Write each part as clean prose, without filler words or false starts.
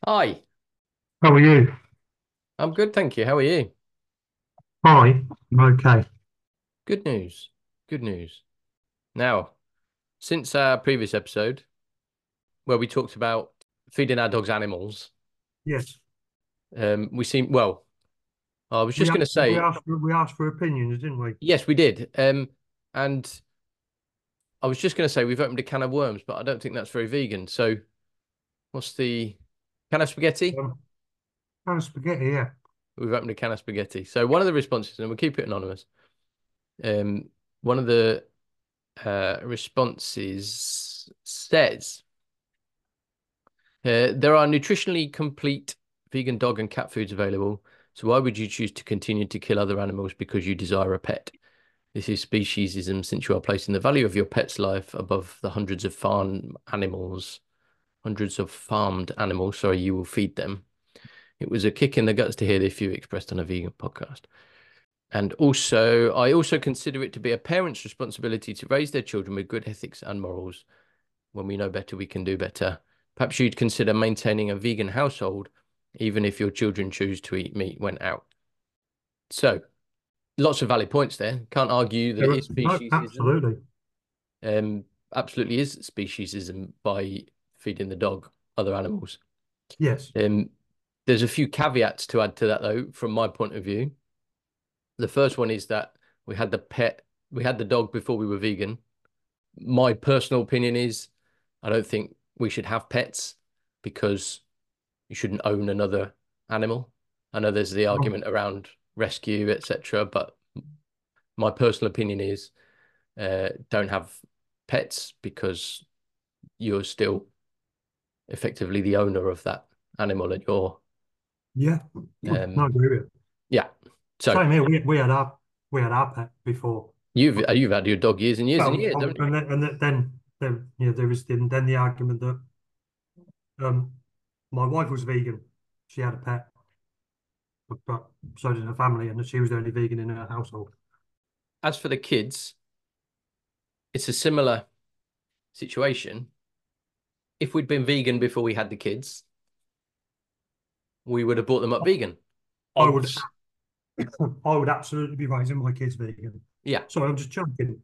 Hi, How are you? I'm good, thank you. How are you? Hi. Okay. Good news. Good news. Now, since our previous episode where we talked about feeding our dogs animals, Yes. we seem well. I was We just going to asked, we say, asked for, we asked for opinions, didn't we? yes, we did. And I was just going to say we've opened a can of worms, but I don't think that's very vegan. So, what's the can of spaghetti? Um, Kind of spaghetti, yeah. We've opened a can of spaghetti. So, one of the responses, and we'll keep it anonymous. Um, One of the responses says. There are nutritionally complete vegan dog and cat foods available. So why would you choose to continue to kill other animals because you desire a pet? This is speciesism since you are placing the value of your pet's life above the hundreds of farmed animals, sorry, you will feed them. It was a kick in the guts to hear this view expressed on a vegan podcast. And also, I also consider it to be a parent's responsibility to raise their children with good ethics and morals. When we know better, we can do better. Perhaps you'd consider maintaining a vegan household, even if your children choose to eat meat when out. So, lots of valid points there. Can't argue that it is No, speciesism. absolutely. Um, Absolutely is speciesism by feeding the dog other animals. Yes. Um, there's a few caveats to add to that, though, from my point of view. The first one is that we had the dog before we were vegan. My personal opinion is I don't think we should have pets because you shouldn't own another animal. I know there's the Oh, argument around rescue, etc., but my personal opinion is don't have pets because you're still effectively the owner of that animal and you're yeah. No, I um agree with you. yeah. So Same here. We had our pet before. you've had your dog years and Well, years, haven't you? there was then the argument that um my wife was vegan. She had a pet, but so did her family, and she was the only vegan in her household. As for the kids, it's a similar situation. If we'd been vegan before we had the kids, we would have brought them up vegan. I would Odds. I would absolutely be raising my kids vegan. Yeah, Sorry, I'm just joking.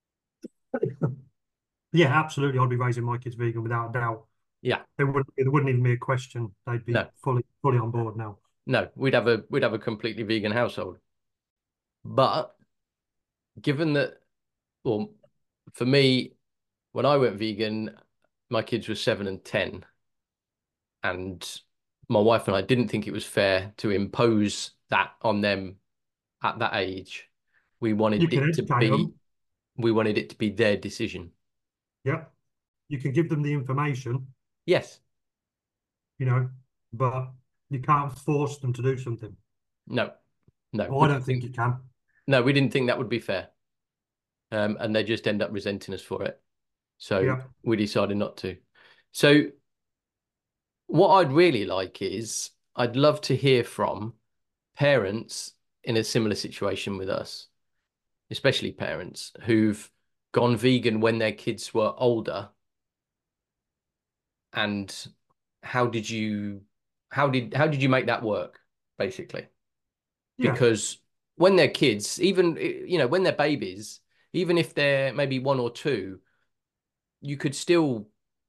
Yeah, absolutely. I'd be raising my kids vegan without a doubt. yeah. It wouldn't even be a question. They'd be No, fully on board now. no. We'd have a completely vegan household. But given that, well, for me, when I went vegan, my kids were 7 and 10, and my wife and I didn't think it was fair to impose that on them at that age. We You wanted can it to educate be, them. we wanted it to be their decision. Yeah, you can give them the information, Yes, you know, but you can't force them to do something. no, no. Well, We I don't didn't think think, you can. no, we didn't think that would be fair. And they just end up resenting us for it. So Yeah, we decided not to. So what I'd really like is I'd love to hear from parents in a similar situation with us, especially parents who've gone vegan when their kids were older. And how did you how did you make that work, basically? yeah. Because when they're kids, even when they're babies, even if they're maybe one or two, you could still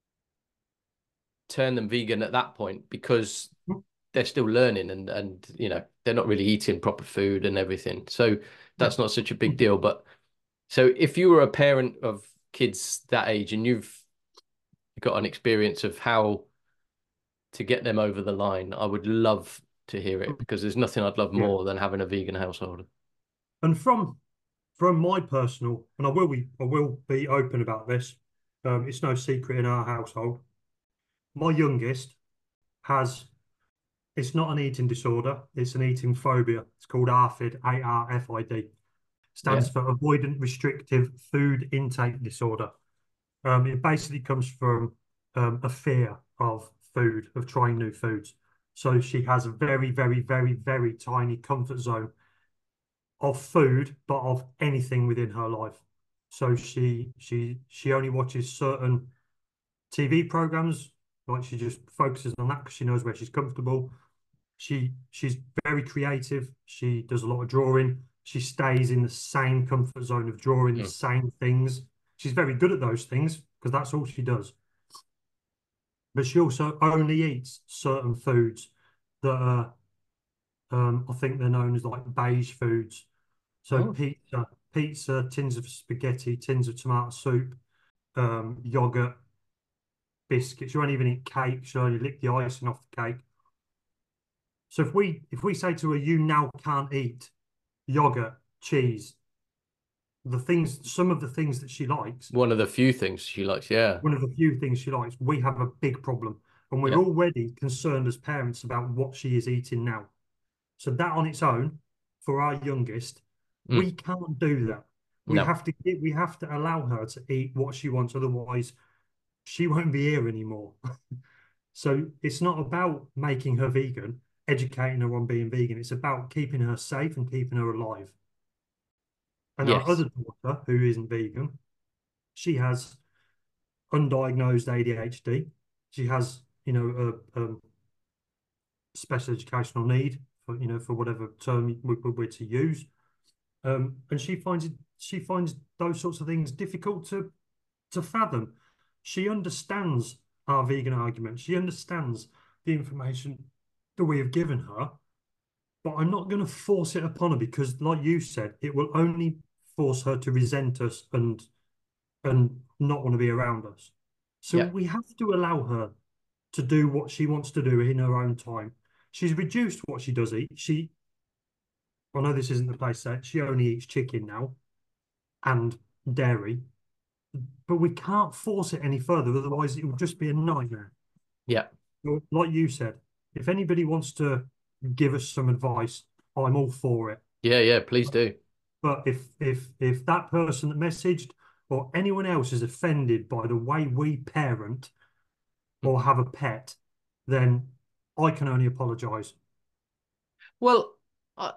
turn them vegan at that point because they're still learning and they're not really eating proper food and everything. So Yeah. that's not such a big deal. But so if you were a parent of kids that age and you've got an experience of how to get them over the line, I would love to hear it because there's nothing I'd love Yeah. more than having a vegan household. And from my personal, and I will be open about this. It's no secret in our household. My youngest has it's not an eating disorder, it's an eating phobia. It's called ARFID, ARFID. Yeah. Stands for Avoidant Restrictive Food Intake Disorder. It basically comes from a fear of food, of trying new foods. So she has a very, very, very, very tiny comfort zone of food, but of anything within her life. So she only watches certain TV programs Like she just focuses on that because she knows where she's comfortable. She's very creative. She does a lot of drawing. She stays in the same comfort zone of drawing the Mm. same things. She's very good at those things because that's all she does. But she also only eats certain foods that are, I think they're known as like beige foods. So Oh, pizza, tins of spaghetti, tins of tomato soup, yogurt, biscuits. She won't even eat cake. She'll only lick the icing off the cake. So if we say to her, you now can't eat yogurt, cheese, some of the things that she likes, one of the few things she likes. Yeah. one of the few things she likes, we have a big problem. And we're Yeah. already concerned as parents about what she is eating now. So that on its own, for our youngest, Mm. we can't do that. No. We have to allow her to eat what she wants, otherwise she won't be here anymore. So it's not about making her vegan, educating her on being vegan. It's about keeping her safe and keeping her alive. And our Yes. other daughter, who isn't vegan, she has undiagnosed ADHD. She has, a special educational need for whatever term we're to use. And she finds those sorts of things difficult to fathom. She understands our vegan argument. She understands the information that we have given her, but I'm not going to force it upon her because, like you said, it will only force her to resent us and not want to be around us. So Yeah. we have to allow her to do what she wants to do in her own time. She's reduced what she does eat. I know this isn't the place to say it, she only eats chicken now and dairy, but we can't force it any further. Otherwise, it will just be a nightmare. Yeah. Like you said, if anybody wants to give us some advice, I'm all for it. Yeah. Yeah. Please do. But if that person that messaged or anyone else is offended by the way we parent or have a pet, then I can only apologise. Well, I,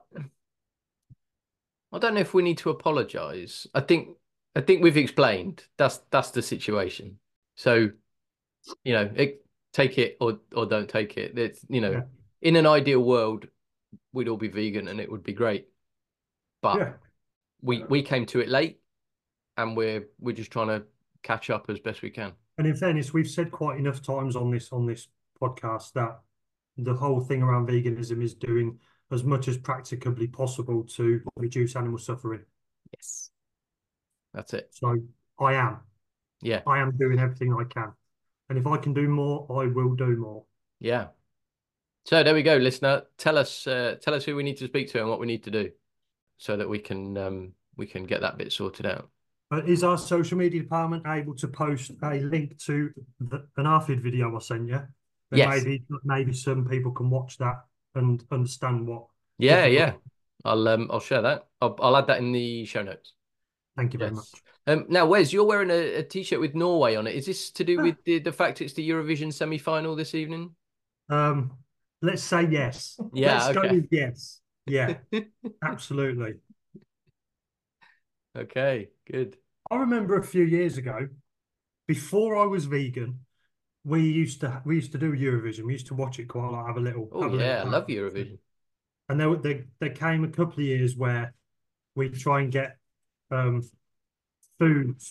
I don't know if we need to apologize. I think we've explained that's the situation. So, take it or don't take it. It's, Yeah, in an ideal world, we'd all be vegan and it would be great. But yeah. we came to it late and we're just trying to catch up as best we can. And in fairness, we've said quite enough times on this podcast that the whole thing around veganism is doing as much as practicably possible to reduce animal suffering. Yes. That's it. So I am. Yeah. I am doing everything I can. And if I can do more, I will do more. Yeah. So there we go, listener. Tell us who we need to speak to and what we need to do so that we can get that bit sorted out. Is our social media department able to post a link to an ARFID video I sent you? Then Yes. maybe some people can watch that and understand Yeah, what we're. yeah. I'll share that. I'll add that in the show notes. Thank you very Yes. much. Now, Wes, you're wearing a t-shirt with Norway on it. Is this to do Ah, with the fact it's the Eurovision semi-final this evening? Um, let's say yes. Yeah, Let's go okay. with yes. Yeah, absolutely. Okay, good. I remember a few years ago, before I was vegan, we used to do Eurovision. We used to watch it quite a lot, Oh have a little yeah, I crack. love Eurovision. And there came a couple of years where we try and get um, foods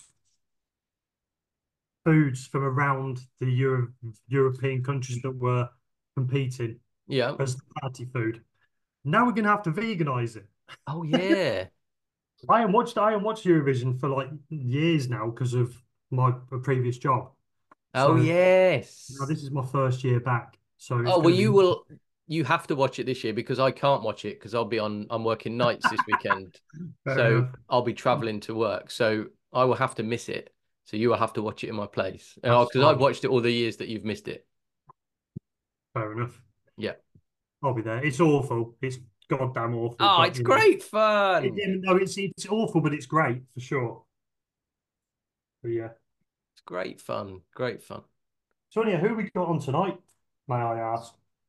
foods from around the European countries that were competing Yeah. as party food. Now we're going to have to veganize it. Oh yeah. I haven't watched Eurovision for like years now because of my previous job. Oh So now yes. this is my first year back. So it's Oh well, going to be you have to watch it this year because I can't watch it because I'm working nights this weekend. fair So enough. I'll be traveling to work. So I will have to miss it. So you will have to watch it in my place. That's Because I've fine. watched it all the years that you've missed it. Fair enough. Yeah. I'll be there. It's awful. It's goddamn awful. Oh, But it's great fun. no, it's awful, but it's great for sure. But yeah. It's great fun. Great fun. Sonia, who we got on tonight? May I ask?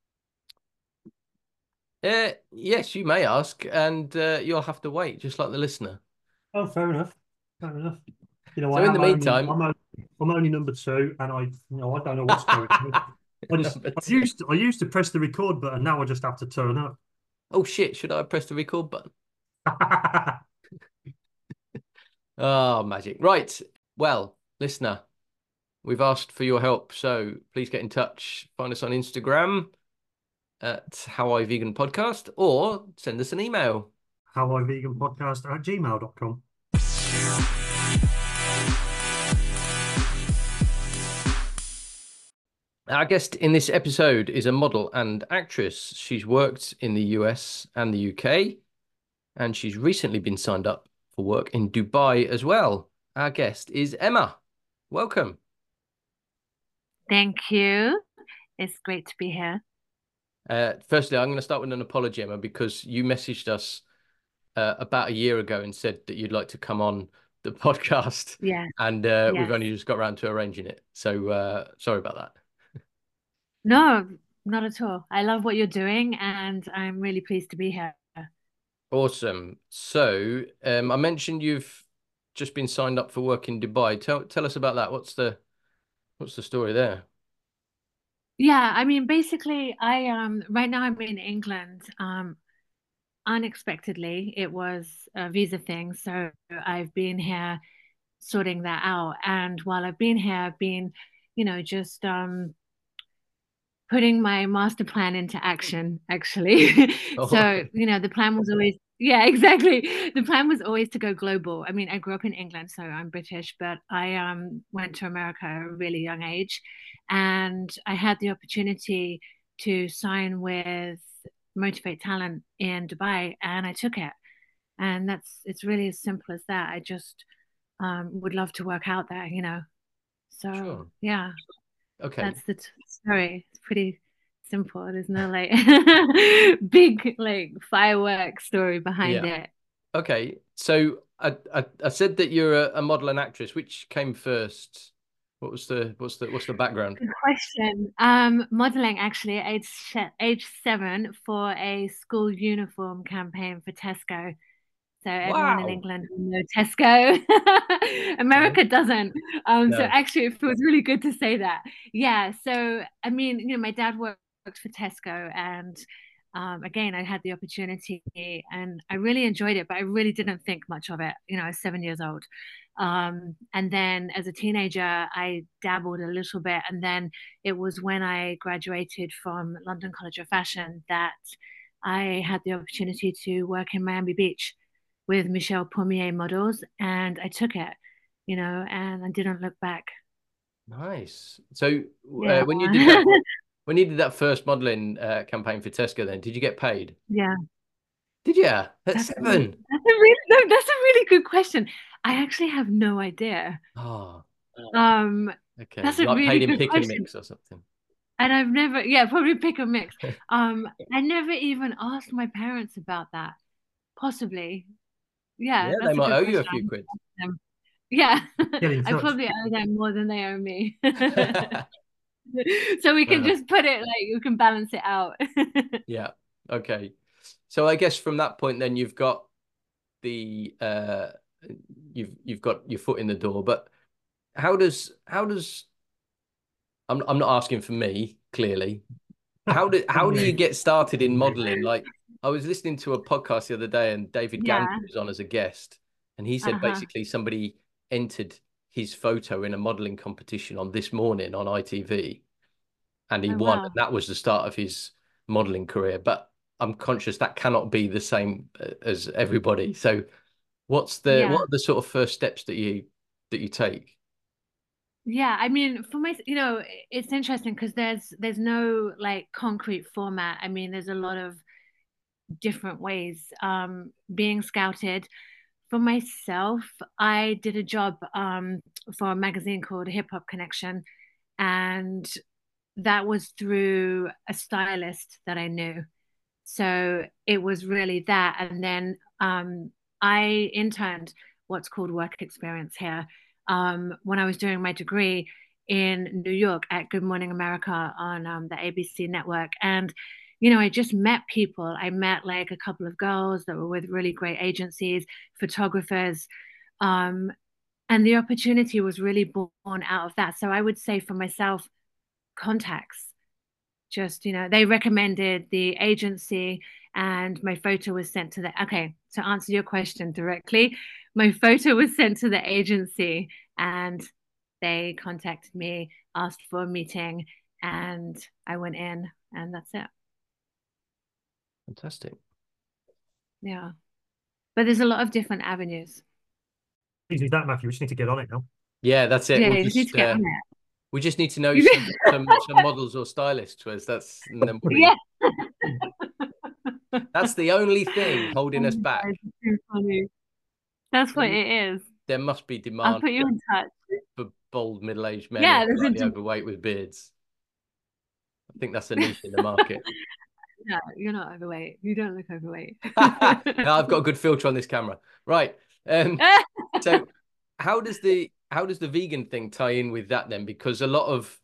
Yes, you may ask, and you'll have to wait, just like the listener. Oh, fair enough. Fair enough. So in the meantime, I'm only number two, and I don't know what's going on. number two. I used to press the record button. Now I just have to turn up. Oh shit! Should I press the record button? Oh, magic. Right. Well, listener, we've asked for your help, so please get in touch. Find us on Instagram at How I Vegan Podcast, or send us an email. howiveganpodcast@gmail.com. Our guest in this episode is a model and actress. She's worked in the US and the UK, and she's recently been signed up for work in Dubai as well. Our guest is Emma. Welcome. Thank you. It's great to be here. Firstly, I'm going to start with an apology, Emma, because you messaged us about a year ago and said that you'd like to come on the podcast. Yeah. And Yes. we've only just got around to arranging it. So sorry about that. No, not at all. I love what you're doing, and I'm really pleased to be here. Awesome. So I mentioned you've just been signed up for work in Dubai. Tell us about that. What's the story there? Yeah, I mean, basically, I right now I'm in England. Unexpectedly, it was a visa thing, so I've been here sorting that out. And while I've been here, I've been, just putting my master plan into action, actually. Oh. So, the plan was always, yeah, exactly. The plan was always to go global. I mean, I grew up in England, so I'm British, but I went to America at a really young age. And I had the opportunity to sign with Motivate Talent in Dubai, and I took it. And it's really as simple as that. I just would love to work out there. So, Sure. yeah. Okay. That's the story. It's pretty simple. There's no like big like fireworks story behind it. Okay. So I said that you're a model and actress. Which came first? What's the background? Good question. Modeling actually at age 7 for a school uniform campaign for Tesco. So everyone in Wow. England will know Tesco. America doesn't. So No. actually it feels really good to say that. Yeah. So I mean, my dad worked for Tesco, and again, I had the opportunity and I really enjoyed it, but I really didn't think much of it. I was 7 years old. And then as a teenager, I dabbled a little bit. And then it was when I graduated from London College of Fashion that I had the opportunity to work in Miami Beach with Michelle Pommier models, and I took it, and I didn't look back. Nice. So Yeah. when you did that first modeling campaign for Tesco, then did you get paid? Yeah. Did you? At 7? That's a really good question. I actually have no idea. Oh, okay. That's a Like really paid in good pick and question. mix or something. And I've never, probably pick a mix. I never even asked my parents about that. Possibly. Yeah, Yeah, they that's a might good owe you a question. few quid. Yeah, Get in I touch. probably owe them more than they owe me. So we can Uh-huh. just put it like you can balance it out. Yeah. Okay. So I guess from that point, then you've got the you've got your foot in the door. But how does I'm not asking for me, clearly. How do you get started in modeling? Like, I was listening to a podcast the other day, and David Yeah. Gander was on as a guest, and he said basically somebody entered his photo in a modeling competition on This Morning on ITV, and he Oh, won, wow. and that was the start of his modeling career. But I'm conscious that cannot be the same as everybody. So, what Yeah. are the sort of first steps that you take? Yeah, I mean, for my, it's interesting because there's no like concrete format. I mean, there's a lot of different ways being scouted. For myself, I did a job for a magazine called Hip Hop Connection, and that was through a stylist that I knew. So it was really that. And then I interned what's called work experience here when I was doing my degree in New York at Good Morning America on the ABC network. And, I just met people. I met like a couple of girls that were with really great agencies, photographers. And the opportunity was really born out of that. So I would say for myself, contacts. Just, they recommended the agency and my photo was sent to the, okay, to answer your question directly, my photo was sent to the agency and they contacted me, asked for a meeting, and I went in, and that's it. Fantastic. Yeah. But there's a lot of different avenues. Easy as that, Matthew. We just need to get on it now. Yeah, that's it. Yeah, We'll you just need to get on it. We just need to know some models or stylists, Wes. And then Yeah. That's the only thing holding us back. Too funny. That's what it is. There must be I'll demand put you in touch. for bold middle-aged men Yeah, who are slightly overweight with beards. I think that's a niche in the market. No, you're not overweight. You don't look overweight. No, I've got a good filter on this camera. Right. So how does the vegan thing tie in with that then? Because a lot of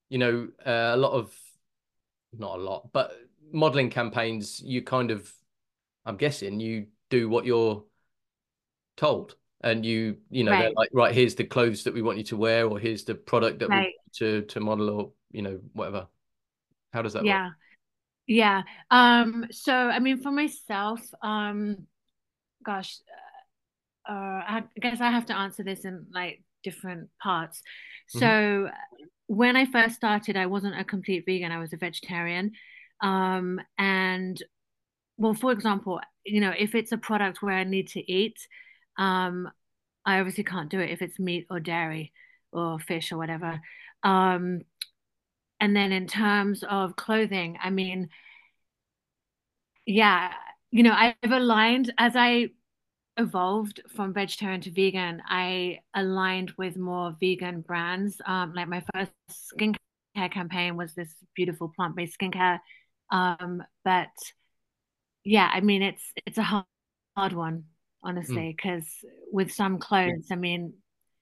not a lot, but modeling campaigns, you kind of, I'm guessing you do what you're told, and you know, right. they're like, right, here's the clothes that we want you to wear, or here's the product that right. we want to model, or whatever. How does that work? Yeah. So I mean, for myself, gosh, I guess I have to answer this in like different parts. So when I first started, I wasn't a complete vegan. I was a vegetarian. And well, for example, if it's a product where I need to eat, I obviously can't do it if it's meat or dairy or fish or whatever. And then in terms of clothing, I mean, yeah, I've aligned as I evolved from vegetarian to vegan. I aligned with more vegan brands. Like my first skincare campaign was this beautiful plant-based skincare. But yeah, I mean, it's a hard one, honestly, because with some clothes, I mean,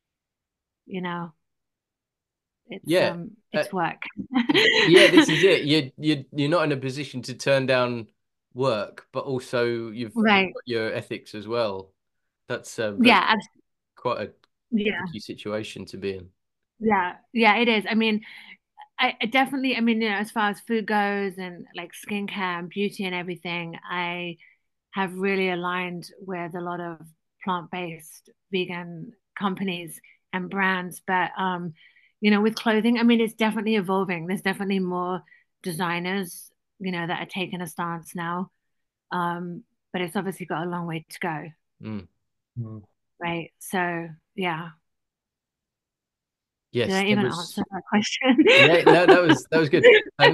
it's work. Yeah, this is it. You're not in a position to turn down work, but also you've got your ethics as well. That's quite a tricky situation to be in. Yeah, it is. I mean, I definitely, I mean, as far as food goes and like skincare and beauty and everything, I have really aligned with a lot of plant-based vegan companies and brands. But with clothing, I mean, it's definitely evolving. There's definitely more designers, that are taking a stance now. But it's obviously got a long way to go. Right. So yeah. Yes, did I even answer that question? Yeah, no, that was good.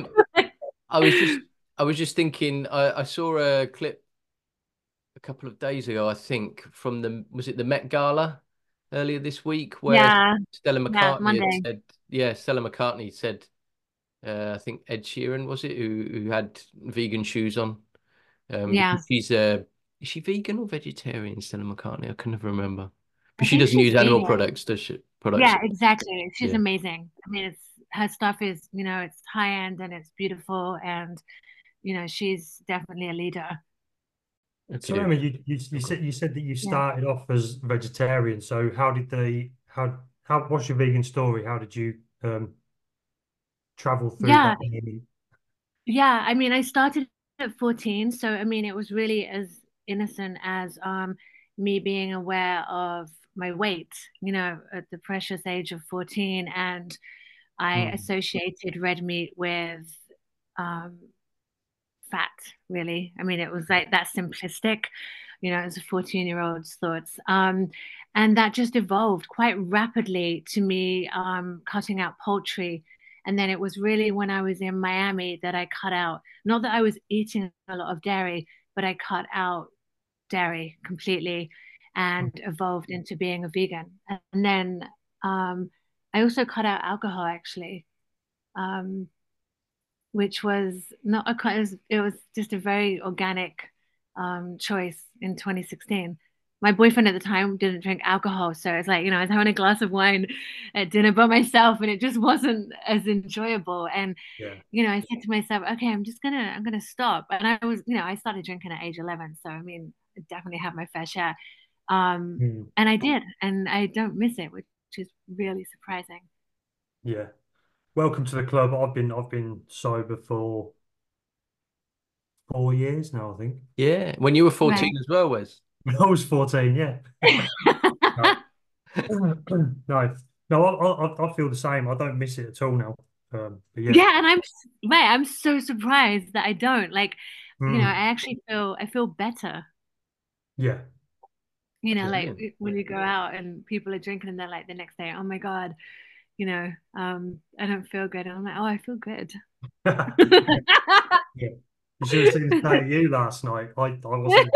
I was just thinking. I saw a clip a couple of days ago, I think, from was it the Met Gala earlier this week, where Stella McCartney had said, Stella McCartney said, I think Ed Sheeran was it who had vegan shoes on. She's is she vegan or vegetarian, Stella McCartney? I can never remember. But she doesn't use animal products, does she? Yeah, exactly. She's amazing. I mean, her stuff is, it's high end and it's beautiful, and she's definitely a leader. Okay. So Emma, you said that you started off as vegetarian. So what's your vegan story? How did you travel through that? Yeah, I mean, I started at 14, so I mean, it was really as innocent as me being aware of my weight, at the precious age of 14, and I associated red meat with fat, really. I mean, it was like that simplistic, as a 14-year-old's thoughts. And that just evolved quite rapidly to me cutting out poultry. And then it was really when I was in Miami that I cut out, not that I was eating a lot of dairy, but I cut out dairy completely and evolved into being a vegan. And then I also cut out alcohol, actually. Which was not it was just a very organic choice in 2016. My boyfriend at the time didn't drink alcohol, so it's like, I was having a glass of wine at dinner by myself, and it just wasn't as enjoyable. And I said to myself, okay, I'm gonna stop. And I was, I started drinking at age 11, so I mean, I definitely had my fair share. Mm. And I did, and I don't miss it, which is really surprising. Yeah. Welcome to the club. I've been sober for 4 years now, I think. Yeah. When you were Right. 14 as well, Wes. When I was 14, yeah. No. No, no, I feel the same. I don't miss it at all now. But yeah. Yeah, and I'm so surprised that I don't. Like, Mm. I feel better. Yeah. Like Brilliant. when you go out and people are drinking and they're like the next day, oh my God, I don't feel good. And I'm like, oh, I feel good. Yeah. You should have seen the state of you last night. I wasn't.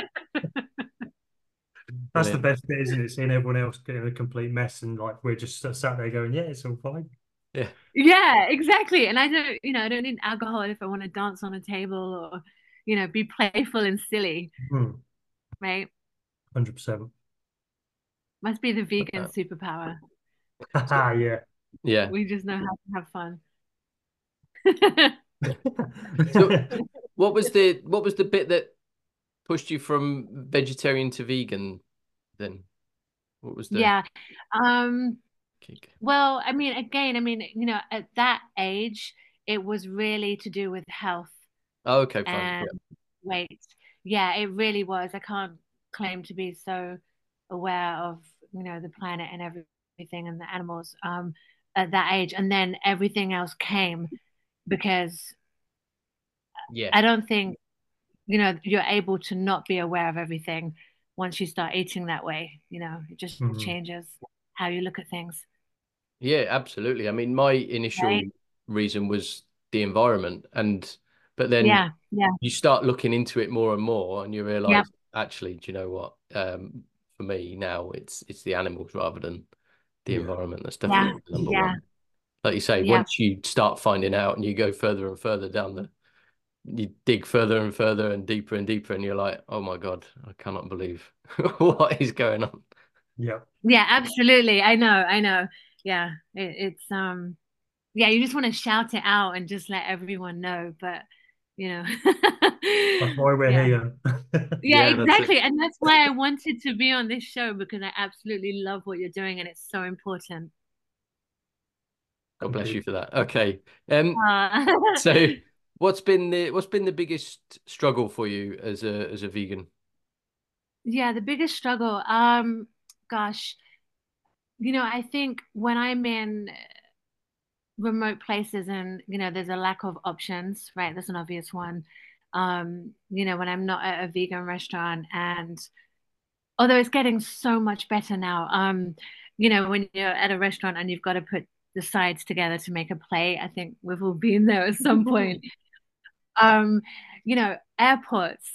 That's the Brilliant. best bit, isn't it? Seeing everyone else getting a complete mess and like we're just sat there going, yeah, it's all fine. Yeah. Yeah, exactly. And I don't need alcohol if I want to dance on a table or, be playful and silly, Mm. right? 100%. Must be the vegan superpower. Yeah. Yeah. We just know how to have fun. So what was the bit that pushed you from vegetarian to vegan then? What was the Yeah. Um, kick? well, at that age, it was really to do with health Oh, okay, fine. and Yeah. weight. Yeah, it really was. I can't claim to be so aware of, the planet and everything and the animals at that age. And then everything else came because Yeah. I don't think, you're able to not be aware of everything once you start eating that way. It just Mm. changes how you look at things, Yeah, absolutely. I mean, my initial right? reason was the environment, but then Yeah, yeah, you start looking into it more and more, and you yep, realize, actually, do you know what? For me now, it's the animals rather than the Yeah. environment. That's yeah, definitely number yeah, one. Like you say, yeah, once you start finding out and you go further and further down you dig further and further and deeper, and you're like, oh my God, I cannot believe what is going on. Yeah. yeah, absolutely. I know. Yeah, yeah, you just want to shout it out and just let everyone know, but you know, That's why we're yeah. here. Yeah, Yeah, that's it. exactly. And that's why I wanted to be on this show because I absolutely love what you're doing and it's so important. God Thank bless you. you for that. Okay. Uh, So what's been the biggest struggle for you as a vegan? yeah, the biggest struggle, gosh, I think when I'm in remote places and, there's a lack of options, right? That's an obvious one. When I'm not at a vegan restaurant and although it's getting so much better now, when you're at a restaurant and you've got to put the sides together to make a plate, I think we've all been there at some point. Um, Airports,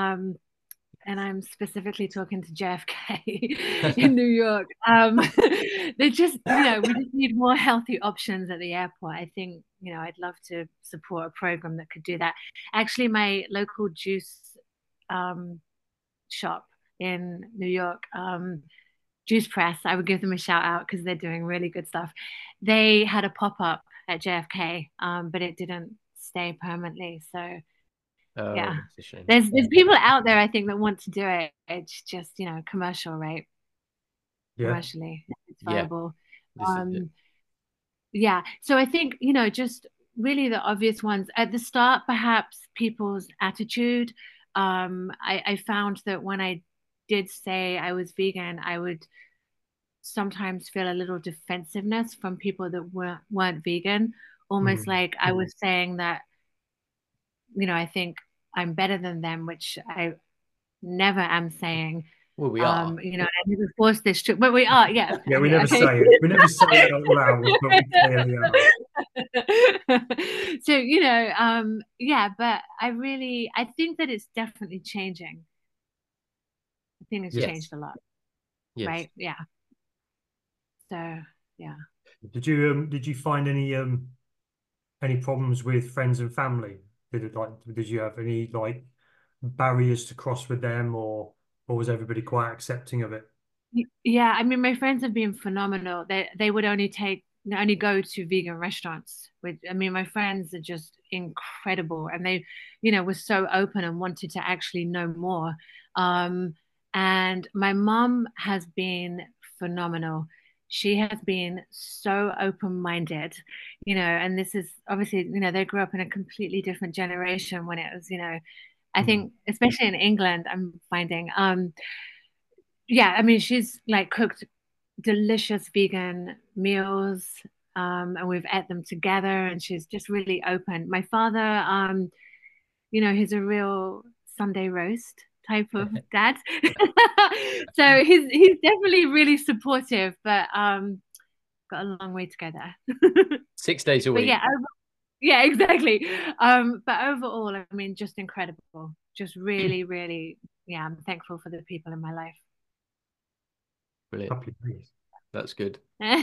and I'm specifically talking to JFK in New York. They just, we just need more healthy options at the airport. I think, I'd love to support a program that could do that. Actually, my local juice um, shop in New York, Juice Press, I would give them a shout out because they're doing really good stuff. They had a pop up at JFK, but it didn't stay permanently. So Oh, yeah, that's a shame. there's people out there I think that want to do it. It's just commercial, right? Yeah. Commercially, it's Yeah, viable. this is it. Um, yeah. So I think just really the obvious ones at the start, perhaps people's attitude. I found that when I did say I was vegan, I would sometimes feel a little defensiveness from people that weren't vegan, almost Mm. like I was saying that, I think I'm better than them, which I never am saying. Well, we are. I never force this to, but we are, yeah, Yeah, we okay, never okay. say it. We never say it out loud, but we clearly are. So, yeah, but I think that it's definitely changing. I think it's Yes. changed a lot, Yes. right? Yeah. So, yeah. Did you find any problems with friends and family? Did you have any like barriers to cross with them or was everybody quite accepting of it? Yeah, I mean, my friends have been phenomenal. They would only go to vegan restaurants. Which I mean, my friends are just incredible, and they, were so open and wanted to actually know more. Um, And my mom has been phenomenal. She has been so open-minded, and this is obviously, they grew up in a completely different generation when it was, I Mm. think, especially in England, I'm finding, yeah, I mean, she's like cooked delicious vegan meals, and we've ate them together, and she's just really open. My father, he's a real Sunday roast type of dad. So he's definitely really supportive, but got a long way to go there. 6 days a But week. yeah, exactly. But overall, I mean, just incredible. Just really, really, yeah, I'm thankful for the people in my life. Brilliant. Happy days. That's good.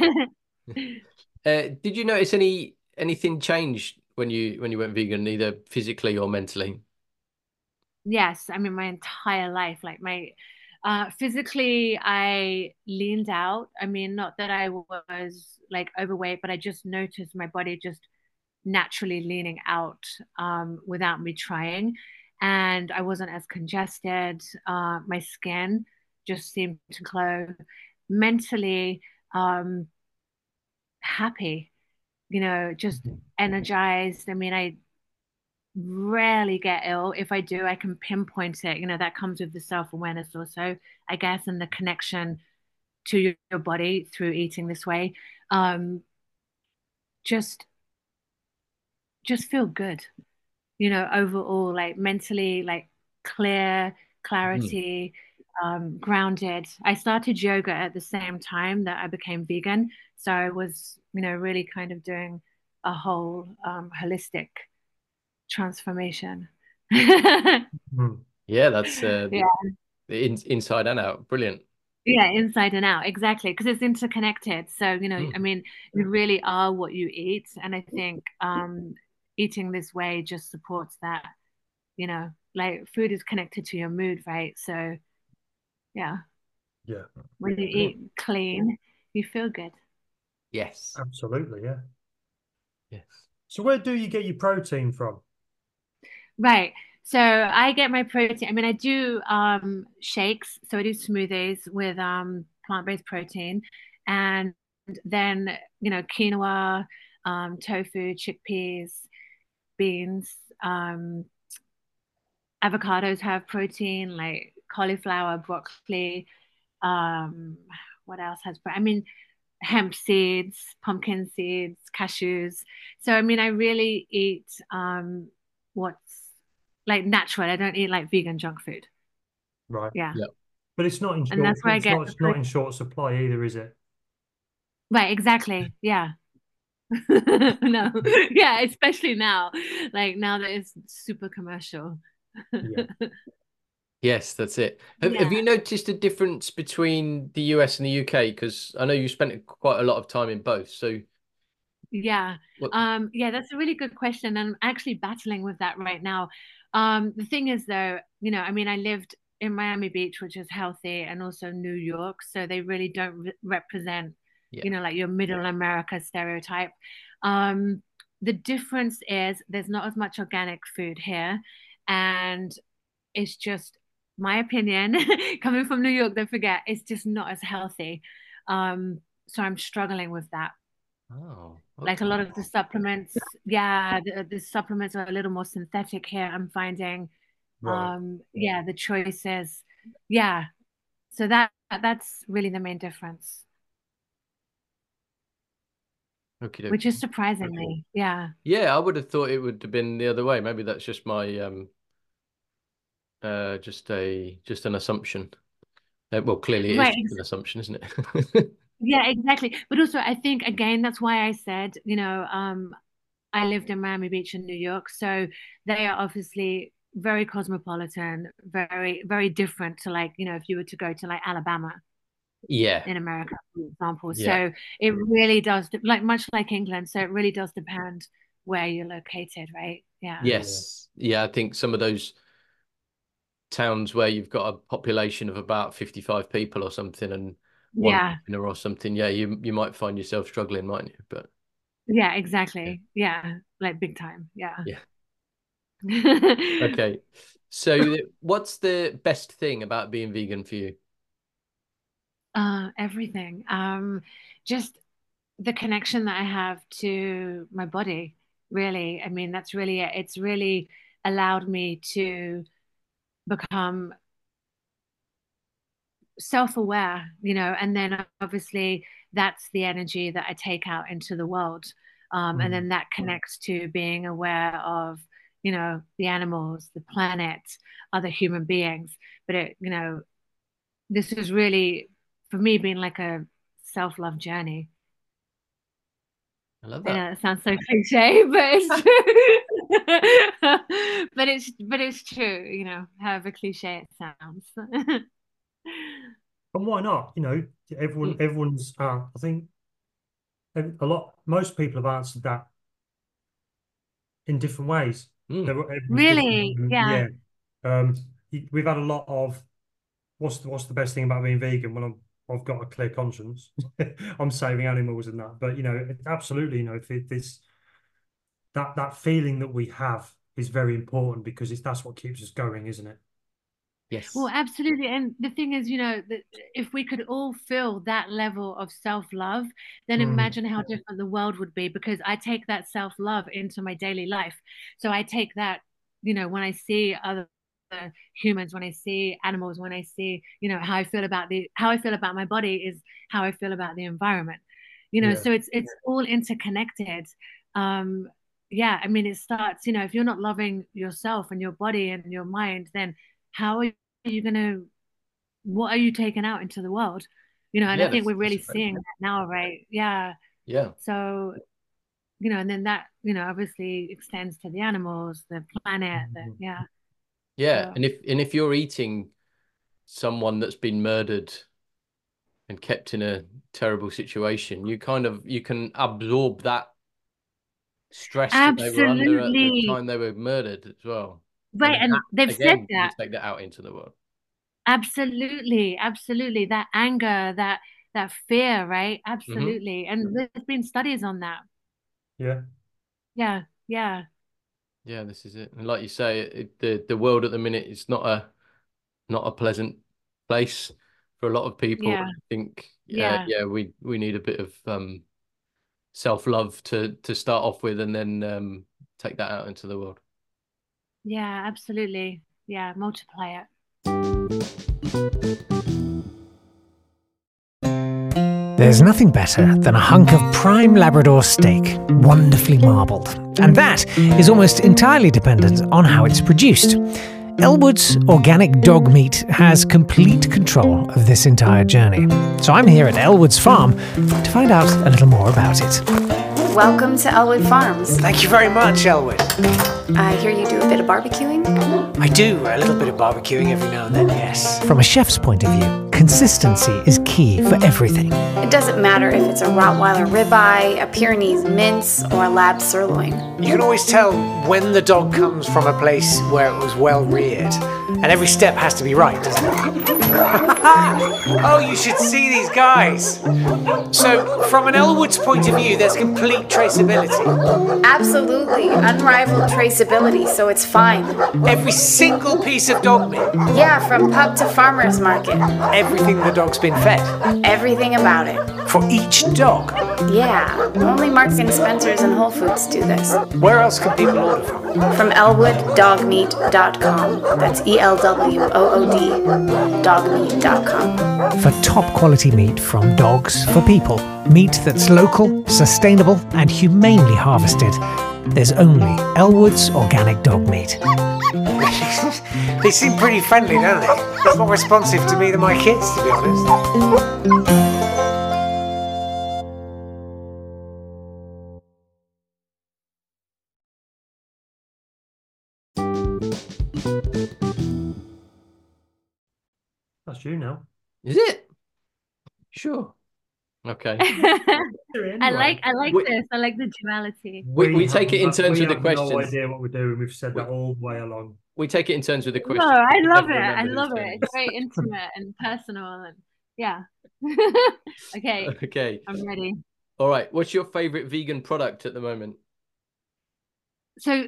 Did you notice anything change when you went vegan, either physically or mentally? Yes, I mean my entire life, like my physically I leaned out. I mean, not that I was like overweight, but I just noticed my body just naturally leaning out without me trying. And I wasn't as congested. My skin just seemed to glow. Mentally, um, happy, just energized. I mean, I rarely get ill. If I do, I can pinpoint it. That comes with the self-awareness also, I guess, and the connection to your body through eating this way. Um, just just feel good, overall, like mentally, like clear, Mhm. clarity, grounded. I started yoga at the same time that I became vegan. So I was, really kind of doing a whole holistic transformation. Mm. Yeah, that's Yeah, inside and out. Brilliant. yeah, inside and out, exactly, because it's interconnected. So, I Mm. mean, you really are what you eat, and I think eating this way just supports that. Like food is connected to your mood, right? So, yeah, Yeah, when you Brilliant. eat clean, you feel good. Yes. absolutely. Yeah. Yes. So where do you get your protein from? Right. So I get my protein. I mean, I do shakes. So I do smoothies with plant-based protein, and then quinoa, tofu, chickpeas, beans, avocados have protein, like cauliflower, broccoli. Um, what else has? I mean, hemp seeds, pumpkin seeds, cashews. So I mean, I really eat what's like natural. I don't eat like vegan junk food. Right. Yeah. Yeah. But it's not in And short. that's where I get the It's not in protein. short supply either, is it? Right, exactly. Yeah. No. Yeah, especially now. Like now that it's super commercial. Yeah. Yes, that's it. Have Yeah. you noticed a difference between the US and the UK? Because I know you spent quite a lot of time in both. So Yeah. what? Yeah, that's a really good question. I'm actually battling with that right now. The thing is though, I mean, I lived in Miami Beach, which is healthy, and also New York, so they really don't represent, Yeah. like your middle America stereotype. Um, the difference is there's not as much organic food here, and it's just my opinion, coming from New York, don't forget, it's just not as healthy. So I'm struggling with that. Oh, Like a okay. lot of the supplements, yeah, the supplements are a little more synthetic here, I'm finding. Right. Yeah, the choices. Yeah. So that's really the main difference, Okay, which dokie. is surprising me. Yeah. Yeah, I would have thought it would have been the other way. Maybe that's just my just an assumption. Well, clearly it is Right. just an assumption, isn't it? Yeah, exactly. But also I think again, that's why I said, I lived in Miami Beach in New York, so they are obviously very cosmopolitan, very, very different to like, if you were to go to like Alabama Yeah. in America, for example. Yeah. So it really does, like much like England, so it really does depend where you're located, right? Yeah. Yeah. Yes. Yeah, I think some of those towns where you've got a population of about 55 people or something and one Yeah. governor or something, yeah, you might find yourself struggling, mightn't you? But Yeah, yeah. exactly. Yeah. Like big time. Yeah. Yeah. Okay. So what's the best thing about being vegan for you? Everything. Just the connection that I have to my body, really. I mean, that's really it. It's really allowed me to become self-aware, and then obviously that's the energy that I take out into the world. And then that connects to being aware of, the animals, the planet, other human beings. But this has really, for me, been like a self-love journey. I love I that. know it sounds so cliche, but it's true. but it's true, however cliche it sounds. And why not? Everyone's. I think most people have answered that in different ways. Everyone's Really? different. Yeah. Um, we've had a lot of what's the best thing about being vegan? Well, I've got a clear conscience. I'm saving animals and that. But absolutely, if this that feeling that we have is very important because that's what keeps us going, isn't it? Yes. Well, absolutely. And the thing is, that if we could all feel that level of self-love, then imagine how different the world would be, because I take that self-love into my daily life. So I take that, when I see other humans, when I see animals, when I see, how I feel about my body is how I feel about the environment. So it's all interconnected. Yeah, I mean, it starts, if you're not loving yourself and your body and your mind, then how are you gonna, what are you taking out into the world? And I think we're really seeing that now, right? Yeah. Yeah. So, and then that, obviously extends to the animals, the planet, yeah. Yeah. So. And if you're eating someone that's been murdered and kept in a terrible situation, you can absorb that stress that they were under at the Absolutely. time they were murdered as well. Right. And they've said Again, you that. take that out into the world. Absolutely. Absolutely. That anger, that fear, right? Absolutely. And there's been studies on that. Yeah. Yeah. Yeah. Yeah, this is it. And like you say, the world at the minute is not a pleasant place for a lot of people. Yeah. I think Yeah. we need a bit of self-love to start off with, and then take that out into the world. Yeah, absolutely. Yeah, multiply it. There's nothing better than a hunk of prime Labrador steak, wonderfully marbled. And that is almost entirely dependent on how it's produced. Elwood's Organic Dog Meat has complete control of this entire journey. So I'm here at Elwood's farm to find out a little more about it. Welcome to Elwood Farms. Thank you very much, Elwood. I hear you do a bit of barbecuing? I do a little bit of barbecuing every now and then, yes. From a chef's point of view, consistency is key for everything. It doesn't matter if it's a Rottweiler ribeye, a Pyrenees mince, or a Lab sirloin. You can always tell when the dog comes from a place where it was well reared. And every step has to be right, doesn't it? Oh, you should see these guys. So, from an Elwood's point of view, there's complete traceability. Absolutely. Unrivaled traceability, so it's fine. Every single piece of dog meat. Yeah, from pub to farmer's market. Everything the dog's been fed. Everything about it. For each dog. Yeah, only Marks and Spencer's and Whole Foods do this. Where else can people order from? From elwooddogmeat.com. That's ELWOOD dogmeat.com. For top quality meat from dogs for people, meat that's local, sustainable, and humanely harvested, there's only Elwood's Organic Dog Meat. They seem pretty friendly, don't they? It's more responsive to me than my kids, to be honest. That's you now. Is it? Sure. Okay. I like this. I like the duality. We take it in turns with the questions. No idea what we're doing. We've said that all the way along. We take it in turns with the questions. No, I love it. Never I remember love who's it. doing It's very intimate and personal, and yeah. Okay, Okay. I'm ready. All right. What's your favorite vegan product at the moment? So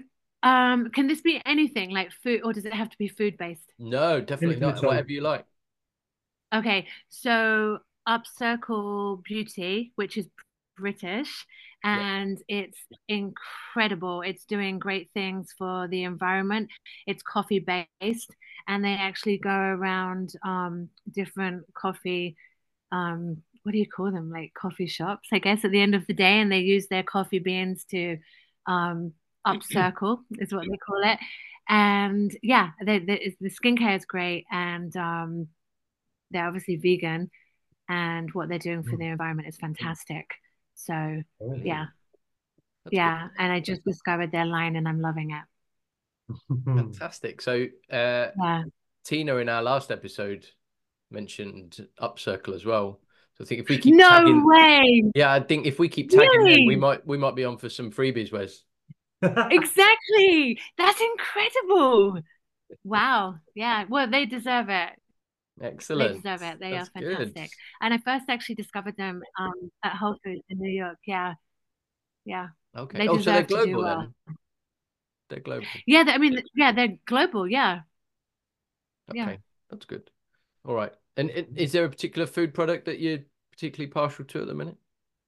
Can this be anything like food, or does it have to be food based? No, definitely Anything not. at all. Whatever you like. Okay, so Upcircle Beauty, which is British, and it's incredible. It's doing great things for the environment. It's coffee based, and they actually go around different coffee, what do you call them? Like coffee shops, I guess, at the end of the day, and they use their coffee beans to um upcircle is what they call it. And yeah, the skincare is great, and they're obviously vegan, and what they're doing for the environment is fantastic. So yeah, That's yeah. And I just discovered their line and I'm loving it. fantastic. So, Yeah. Tina in our last episode mentioned Upcircle as well. So I think if we keep No tagging, way. yeah, I think if we keep tagging them, Really? we might be on for some freebies, Wes. Exactly. That's incredible. Wow. Yeah. Well, they deserve it. They Excellent. deserve it. They are That's good. fantastic. And I first actually discovered them at Whole Foods in New York. Yeah. Yeah. Okay. They Oh, so they're deserve to do global well. then. They're global. Yeah, I mean, yeah, they're global. Yeah. Yeah. Okay, that's good. All right. And is there a particular food product that you're particularly partial to at the minute?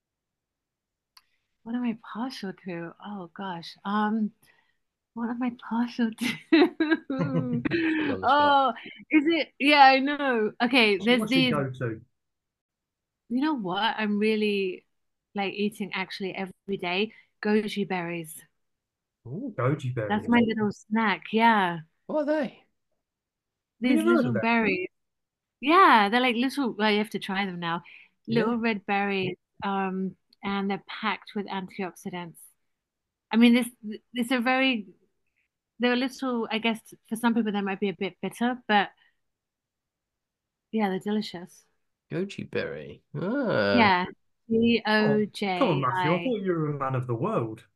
What am I partial to? Oh gosh. What am I partial to? Put you on the spot. Oh, is it? Yeah, I know. Okay, there's What's your these. go-to? You know what? I'm really like eating actually every day. Goji berries. Ooh, goji That's berries. my little snack. Yeah, What are they? Have you these never heard little of that? berries. Yeah, they're like little. Well, you have to try them now. Yeah. Little red berries. And they're packed with antioxidants. I mean, this are very. They're a little. I guess for some people they might be a bit bitter, but yeah, they're delicious. Goji berry. Ah. Yeah, G Oh, O come on, J Matthew. I I. thought you were a man of the world.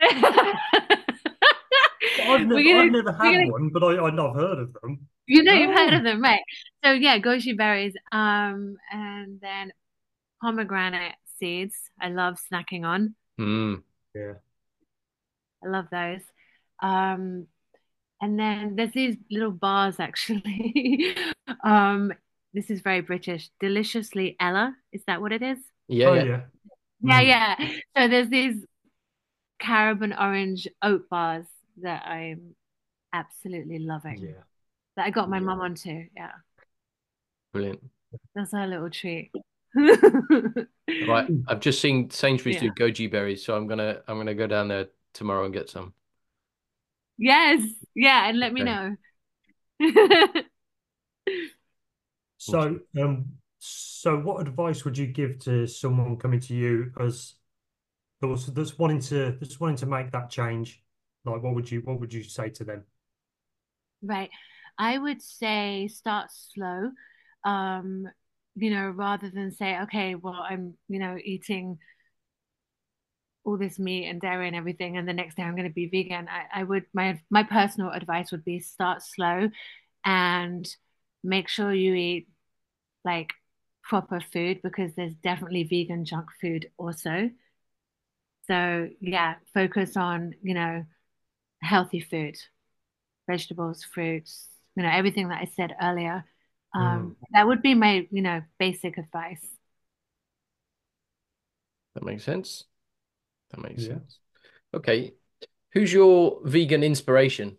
We're I've gonna, never we're had gonna, one, but I've heard of them. you've heard Oh, of them, right? So yeah, goji berries, and then pomegranate seeds. I love snacking on. Mm. yeah. I love those. Um, and then there's these little bars actually. Um, this is very British. Deliciously Ella, is that what it is? Yeah, Oh, yeah. yeah. Yeah, Mm. yeah. So there's these carob and orange oat bars that I'm absolutely loving. Yeah. That I got my mum onto. Yeah, Brilliant. that's her little treat. Right. I've just seen Sainsbury's Yeah. do goji berries, so I'm gonna go down there tomorrow and get some. Yes. Yeah, and let me Okay. know. So what advice would you give to someone coming to you as that's wanting to make that change? Like, what would you say to them? Right. I would say start slow. Um, rather than say, okay, well, I'm, eating all this meat and dairy and everything, and the next day I'm going to be vegan. I would my personal advice would be start slow and make sure you eat like proper food because there's definitely vegan junk food also. So yeah, focus on, healthy food, vegetables, fruits, everything that I said earlier. That would be my, basic advice. That makes sense. That makes Yeah. sense. Okay. Who's your vegan inspiration?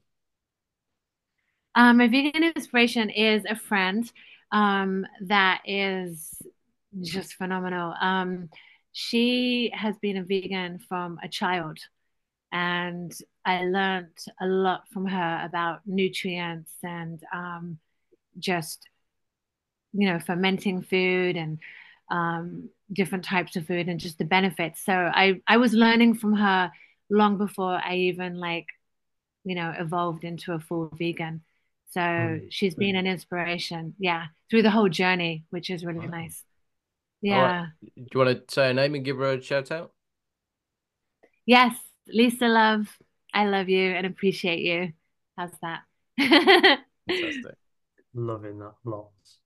My vegan inspiration is a friend that is just phenomenal. She has been a vegan from a child, and I learned a lot from her about nutrients and just, fermenting food and different types of food and just the benefits. So I was learning from her long before I even evolved into a full vegan. So she's been an inspiration, yeah, through the whole journey, which is really nice. All right. Yeah. Do you want to say her name and give her a shout out? Yes, Lisa Love, I love you and appreciate you. How's that? Fantastic. Loving that lots.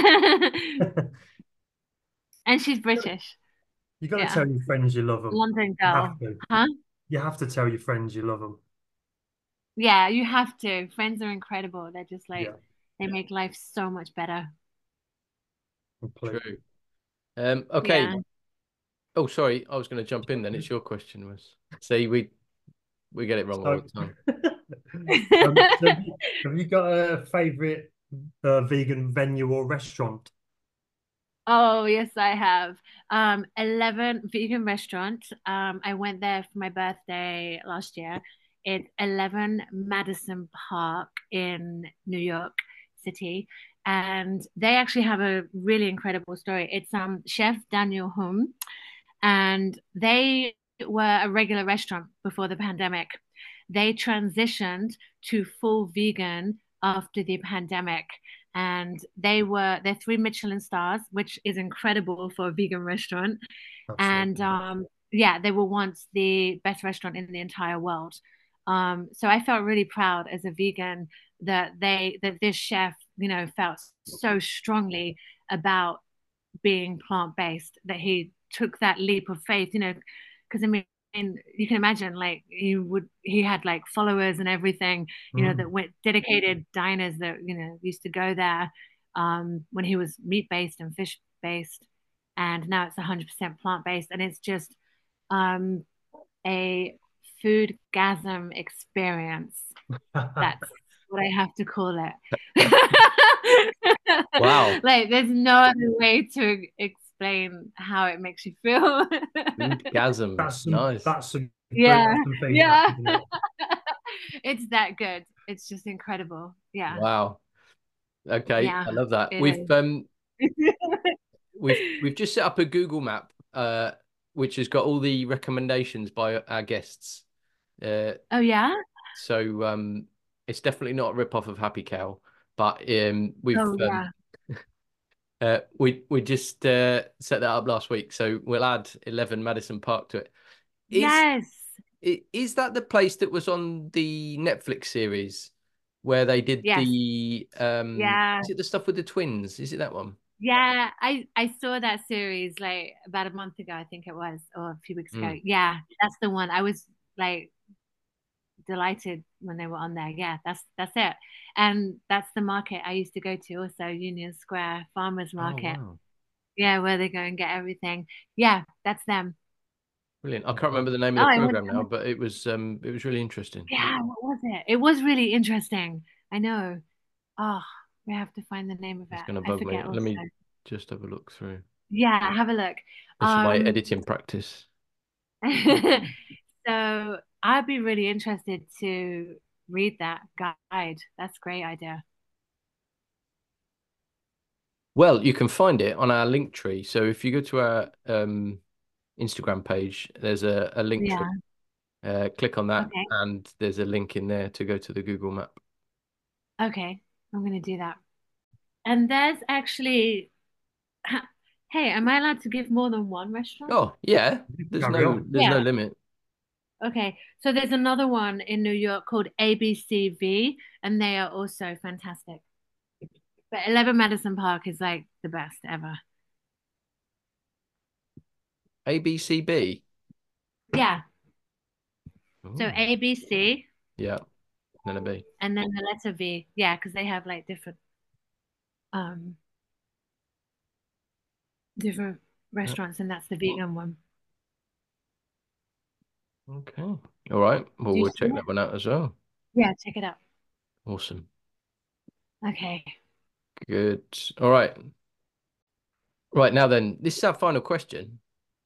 And she's British. You got to Yeah. tell your friends you love them. London You girl. have to. Huh? You have to tell your friends you love them. Yeah, you have to. Friends are incredible. They're just like Yeah, they make life so much better. completely. True. Okay. Yeah. Oh, sorry. I was going to jump in then. It's your question was. See, we get it wrong all So, the time. so have you got a favorite vegan venue or restaurant? Oh, yes, I have. 11 vegan restaurant. I went there for my birthday last year. It's 11 Madison Park in New York City. And they actually have a really incredible story. It's Chef Daniel Hum, and they were a regular restaurant before the pandemic. They transitioned to full vegan after the pandemic, and they're 3 Michelin stars, which is incredible for a vegan restaurant. And Absolutely. yeah, they were once the best restaurant in the entire world. So I felt really proud as a vegan that this chef, felt so strongly about being plant-based that he took that leap of faith, because I mean, you can imagine like he had like followers and everything, that went dedicated diners that, used to go there when he was meat-based and fish-based, and now it's 100% plant-based, and it's just um a food gasm experience. That's what I have to call it. Wow. Like, there's no other way to explain how it makes you feel. Foodgasms. Nice. That's some Yeah, some feedback, yeah. isn't it? It's that good. It's just incredible. Yeah, Wow. Okay, yeah, I love that. it is. We've just set up a Google map which has got all the recommendations by our guests. Oh, yeah? So it's definitely not a rip-off of Happy Cow, but we've Oh, yeah. we just set that up last week, so we'll add 11 Madison Park to it. Is Yes. is that the place that was on the Netflix series where they did Yes. the Yeah. is it the stuff with the twins? Is it that one? Yeah, I saw that series like about a month ago, I think it was, or a few weeks ago. Mm. Yeah, that's the one. I was like delighted when they were on there. Yeah, that's it. And that's the market I used to go to also, Union Square Farmers Oh Market. wow. Yeah, where they go and get everything. Yeah, that's them. Brilliant. I can't remember the name of Oh, the program now, but it was really interesting. yeah, what was it? It was really interesting. I know. Oh, we have to find the name of It's it. gonna I bug me. forget Let also. me just have a look through. Yeah, have a look. This is my Um, editing practice. so I'd be really interested to read that guide. That's a great idea. Well, you can find it on our link tree. So if you go to our Instagram page, there's a link tree. Yeah. Click on that, Okay. and there's a link in there to go to the Google map. Okay. I'm gonna do that. And there's actually, hey, am I allowed to give more than one restaurant? Oh, yeah. Carry on. There's no Yeah. limit. Okay. So there's another one in New York called ABCV, and they are also fantastic. But 11 Madison Park is like the best ever. ABCB. Yeah. So Ooh. ABC Yeah, then a B. and then the letter V. Yeah, because they have like um different Yeah. restaurants, and that's the vegan one. Okay. All right. Well, Do you we'll see check it? that one out as well. Yeah, check it out. Awesome. Okay. Good. All right. Right now then, this is our final question.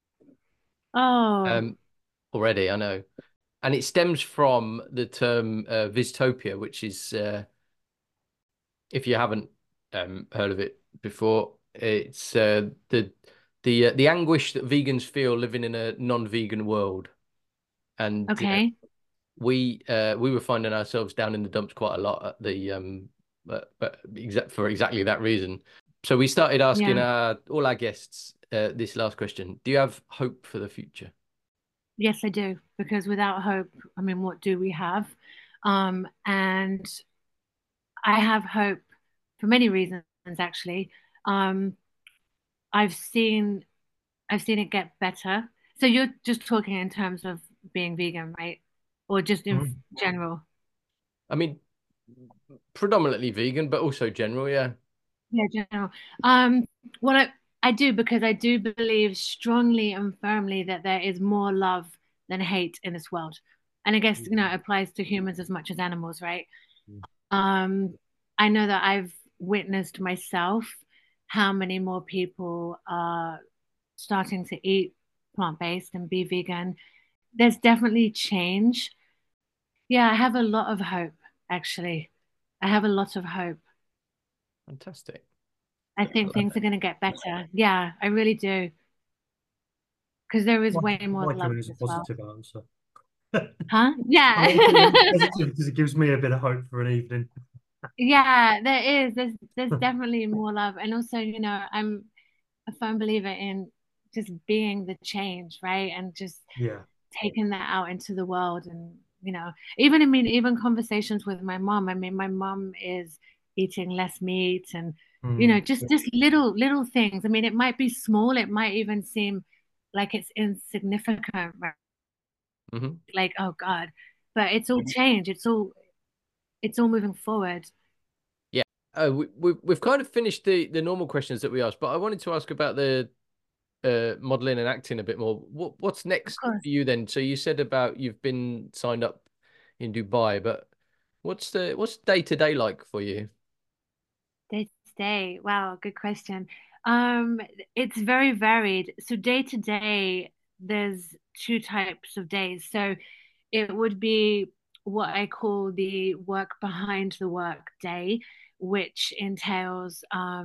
Oh, Already, I know. And it stems from the term Vistopia, which is if you haven't heard of it before, it's the anguish that vegans feel living in a non-vegan world. And okay. we were finding ourselves down in the dumps quite a lot at the for exactly that reason. So we started asking Yeah. all our guests this last question: do you have hope for the future? Yes, I do. Because without hope, I mean, what do we have? And I have hope for many reasons, actually. Um, I've seen I've seen it get better. So you're just talking in terms of being vegan, right? Or just in Mm. general? I mean, predominantly vegan, but also general, yeah. Yeah, general. Well, I do because I do believe strongly and firmly that there is more love than hate in this world. And I guess, it applies to humans as much as animals, right? Mm. I know that I've witnessed myself how many more people are starting to eat plant-based and be vegan. There's definitely change. Yeah, I have a lot of hope, actually. I have a lot of hope. Fantastic. I think things are going to get better. Yeah, I really do. Because there is way more Like love it as a as well. positive answer. Huh? I Yeah. like it as positive because it gives me a bit of hope for an evening. Yeah, there is. There's definitely more love. And also, I'm a firm believer in just being the change, right? And just Yeah. taking that out into the world. And, even conversations with my mom. I mean, my mom is eating less meat and, just little things. I mean, it might be small, it might even seem like it's insignificant, right? Hmm. Like, oh God. But it's all change. It's all moving forward. Yeah. We've kind of finished the normal questions that we asked, but I wanted to ask about the modeling and acting a bit more. What's Of next course. for you then? So you said about you've been signed up in Dubai, but what's day to day like for you? Day to day. Wow, good question. Um, it's very varied. So day to day, there's two types of days. So it would be what I call the work behind the work day, which entails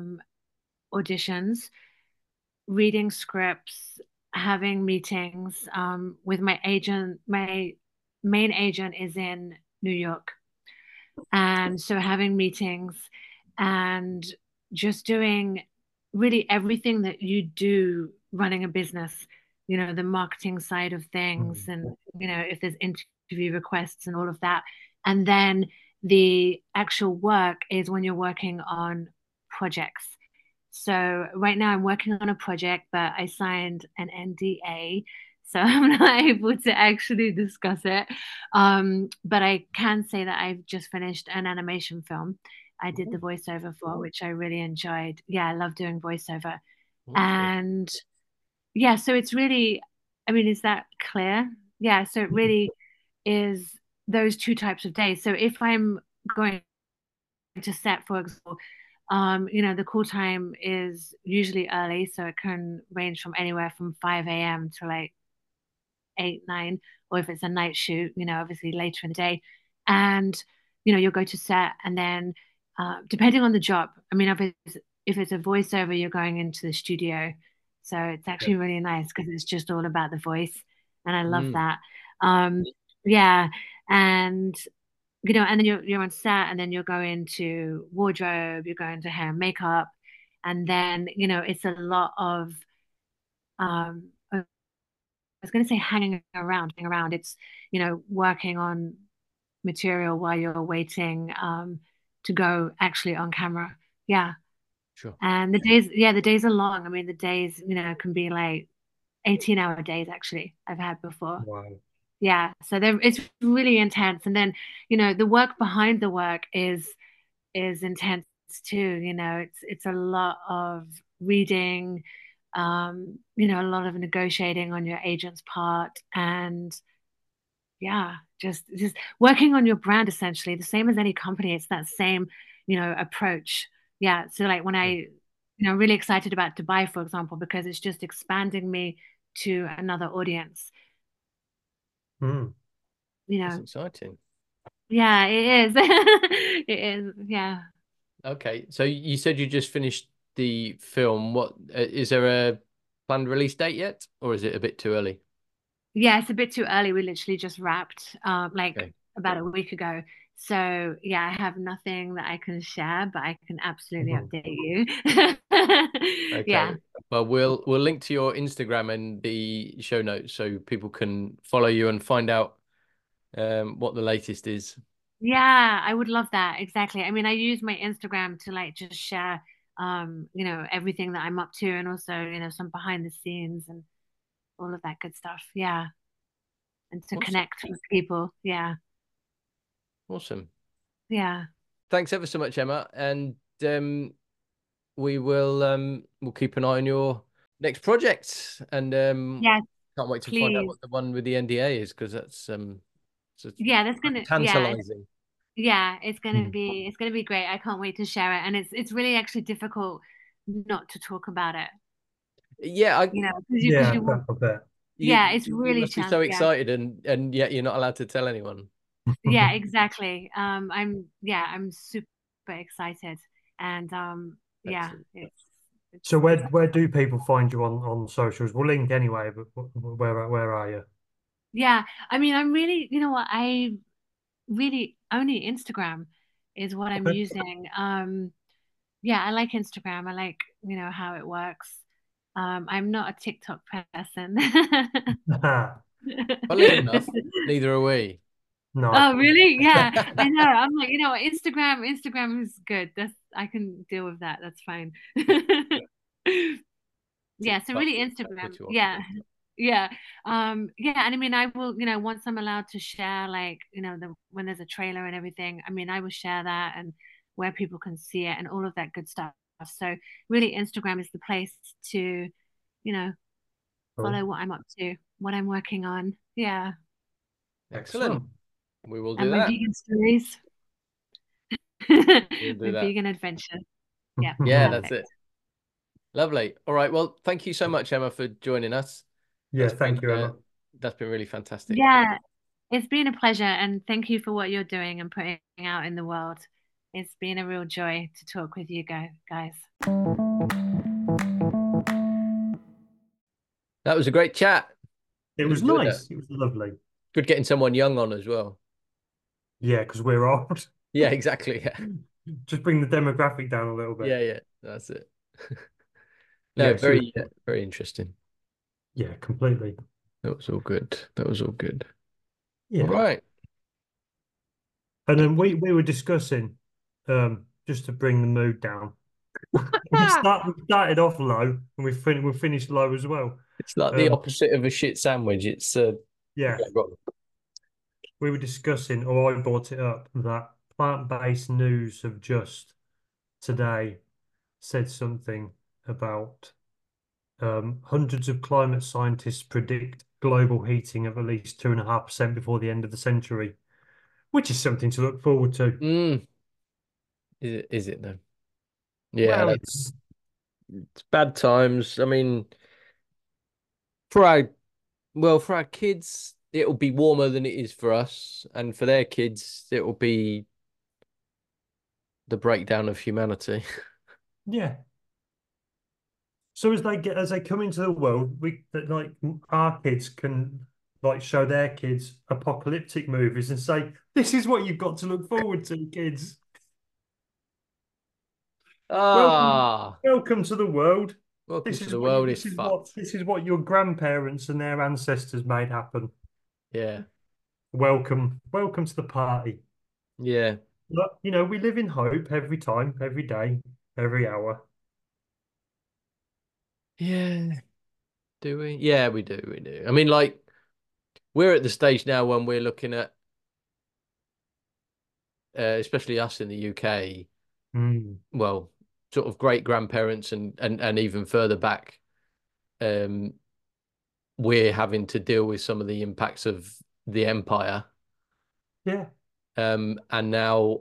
auditions, reading scripts, having meetings with my agent. My main agent is in New York. And so having meetings and just doing really everything that you do running a business, the marketing side of things, Mm. and, if there's interview requests and all of that. And then the actual work is when you're working on projects. So right now I'm working on a project, but I signed an NDA, so I'm not able to actually discuss it. But I can say that I've just finished an animation film. I did the voiceover for, which I really enjoyed. Yeah, I love doing voiceover. Awesome. And yeah, so it's really, I mean, is that clear? Yeah, so it really is those two types of days. So if I'm going to set, for example, the call time is usually early, so it can range from anywhere from 5 a.m. to like 8, 9, or if it's a night shoot, obviously later in the day. And, you'll go to set and then depending on the job, I mean, if it's a voiceover, you're going into the studio. So it's Yeah. actually really nice because it's just all about the voice. And I love Mm. that. Yeah. And and then you're on set, and then you're going to wardrobe, you're going to hair and makeup, and then it's a lot of I was going to say hanging around. It's working on material while you're waiting to go actually on camera. Yeah, Sure. and the days are long. I mean, the days can be like 18-hour days. Actually, I've had before. Wow. Yeah, so it's really intense, and then the work behind the work is intense too. It's a lot of reading, a lot of negotiating on your agent's part, and yeah, just working on your brand essentially, the same as any company. It's that same, approach. Yeah. So like when Yeah. really excited about Dubai, for example, because it's just expanding me to another audience. Mm. That's exciting. Yeah, it is. It is. Yeah. Okay, so you said you just finished the film. What is there a planned release date yet, or is it a bit too early? Yeah, it's a bit too early. We literally just wrapped like Okay. about a week ago. So yeah, I have nothing that I can share, but I can absolutely Mhm. update you. Yeah. Okay. Well, we'll link to your Instagram and the show notes so people can follow you and find out what the latest is. Yeah, I would love that. Exactly. I mean, I use my Instagram to like just share everything that I'm up to, and also, some behind the scenes and all of that good stuff. Yeah. And to Awesome. connect with people. Yeah. Awesome. Yeah. Thanks ever so much, Emma. And we'll keep an eye on your next project. And Yes, can't wait to find out please. what the one with the NDA is, because that's Yeah, that's gonna tantalizing. yeah, it's gonna be great. I can't wait to share it. And it's really actually difficult not to talk about it. Yeah, You know, because Yeah, you want, I bet. yeah, it's you really must be so yeah. excited, and yet you're not allowed to tell anyone. Yeah, exactly. I'm super excited. And yeah, Excellent. it's So where do people find you on socials? We'll link anyway, but where are you? yeah, I mean, I'm really, you know what, I really only Instagram is what I'm Okay. using. Yeah, I like Instagram. I like, how it works. I'm not a TikTok person. Funnily enough, neither are we. No. Oh, really? Yeah, I know. I'm like, Instagram is good. I can deal with that. That's fine. Yeah, so TikTok, really I'll Instagram. put you off Yeah. TikTok. Yeah. Yeah, and I mean I will, once I'm allowed to share, like, when there's a trailer and everything, I mean I will share that, and where people can see it and all of that good stuff. So really Instagram is the place to, you know, Cool. follow what I'm up to, what I'm working on. Yeah. Excellent. We will do And my that. vegan stories. We'll do My that. vegan adventure. Yeah, Yeah, perfect. that's it. Lovely. All right. Well, thank you so much, Emma, for joining us. Yeah, thank you, Emma. That's been really fantastic. Yeah, it's been a pleasure, and thank you for what you're doing and putting out in the world. It's been a real joy to talk with you guys. That was a great chat. It was Enjoyed nice. that. It was lovely. Good getting someone young on as well. Yeah, because we're old. Yeah, exactly. Yeah. Just bring the demographic down a little bit. Yeah, that's it. No, Yeah, very interesting. yeah, completely. That was all good. That was all good. Yeah. All right. And then we were discussing, just to bring the mood down. We started off low, and we finished low as well. It's like the opposite of a shit sandwich. It's Yeah, okay, go on. we were discussing, or I brought it up, that plant-based news have just today said something about hundreds of climate scientists predict global heating of at least 2.5% before the end of the century, which is something to look forward to. Is it though? Yeah, Well, it's bad times. I mean, for our kids, it'll be warmer than it is for us, and for their kids, it'll be the breakdown of humanity. yeah. So as they come into the world, like our kids can like show their kids apocalyptic movies and say, "This is what you've got to look forward to, kids. Ah, Welcome to the world. welcome to the world is fucked. This is what your grandparents and their ancestors made happen. Yeah, Welcome to the party." yeah. But, we live in hope every time, every day, every hour. Yeah. Do we? Yeah, we do. We do. I mean, like, we're at the stage now when we're looking at, especially us in the UK, well, sort of great grandparents and even further back, we're having to deal with some of the impacts of the empire. Yeah. And now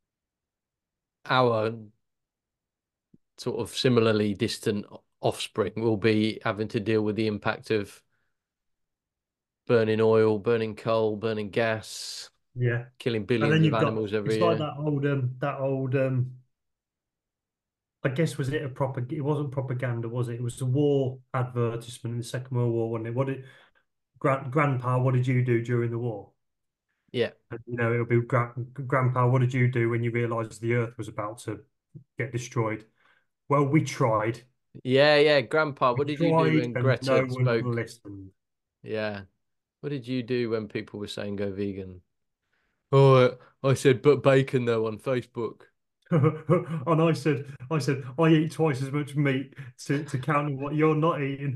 our sort of similarly distant offspring will be having to deal with the impact of burning oil, burning coal, burning gas, Yeah. killing And billions then of you've got, animals every it's year. like that old, I guess, was it it wasn't propaganda, was it? It was a war advertisement in the Second World War, wasn't it? Grandpa, what did you do during the war? Yeah. And, it'll be Grandpa, what did you do when you realized the Earth was about to get destroyed? Well, we tried. Yeah. Grandpa, what We did you do tried, when and no Greta one spoke? listened. Yeah. What did you do when people were saying go vegan? Oh, I said, but bacon though on Facebook. And I eat twice as much meat to counter what you're not eating.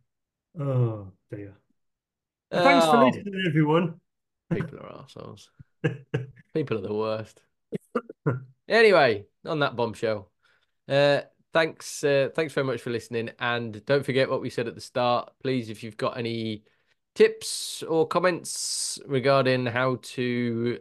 Oh dear. Thanks for Oh, listening, everyone. people are assholes. People are the worst. Anyway, on that bombshell, thanks very much for listening. And don't forget what we said at the start. Please, if you've got any tips or comments regarding how to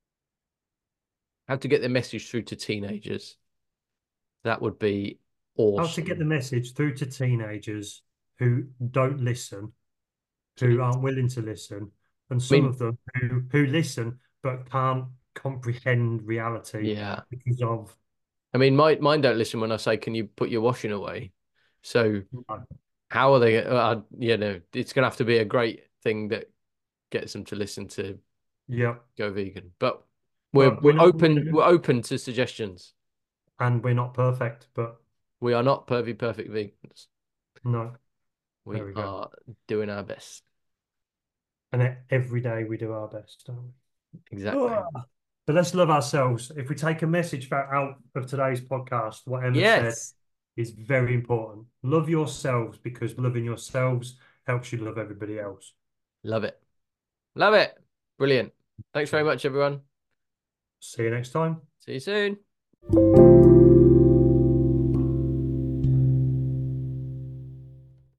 get the message through to teenagers, that would be awesome. How to get the message through to teenagers who don't listen, who aren't willing to listen, and some of them who listen but can't comprehend reality because of. I mean, mine don't listen when I say, "Can you put your washing away?" So how are they? It's going to have to be a great thing that gets them to listen to go vegan. But we're open to suggestions. And we're not perfect, but we are not perfect vegans. No. We are doing our best. And every day we do our best, don't we? Exactly. But let's love ourselves. If we take a message out of today's podcast, what Emma said is very important. Love yourselves, because loving yourselves helps you love everybody else. Love it. Love it. Brilliant. Thanks very much, everyone. See you next time. See you soon.